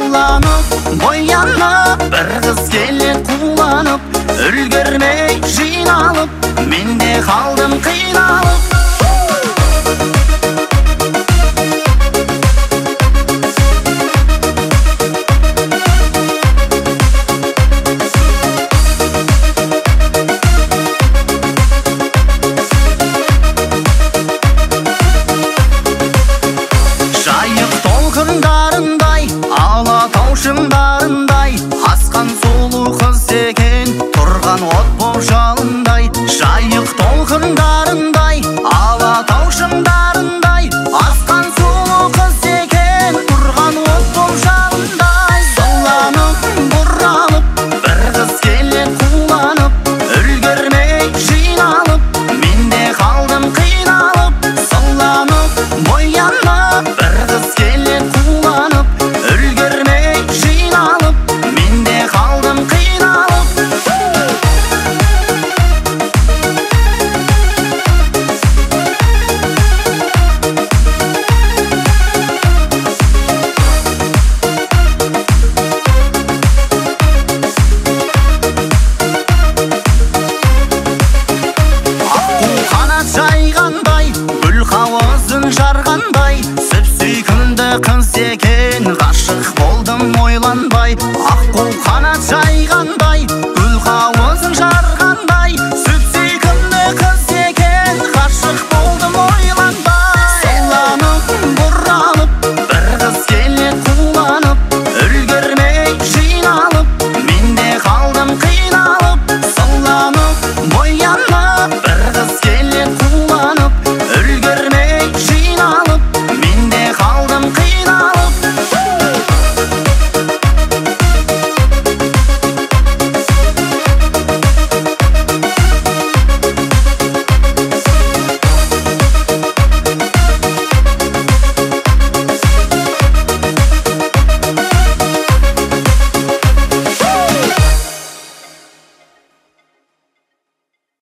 Сыланып, боянып, бір қыз келет қуланып, үлгермей жиналып, мен де қалдым қиналып. Шыңдарындай асқан сұлу қыз екен, тұрған от боп жалындай. Жайық толқындарындай, алатау шыңдарындай, асқан сұлу қыз екен, тұрған от боп жалындай. Сыланып, бұралып, бір қыз келет қуланып, үлгермей жиналып, мен де қалдым қиналып. Сыланып, боянып, бір қыз келет қуланып, үлгермей жиналып, мен де қалдым қиналып. Аққу қанат жайғандай, гүл қауызын жарғандай, сүп-сүйкімді қыз екен, ғашық болдым ойланбай. Аққу қанат жайғандай,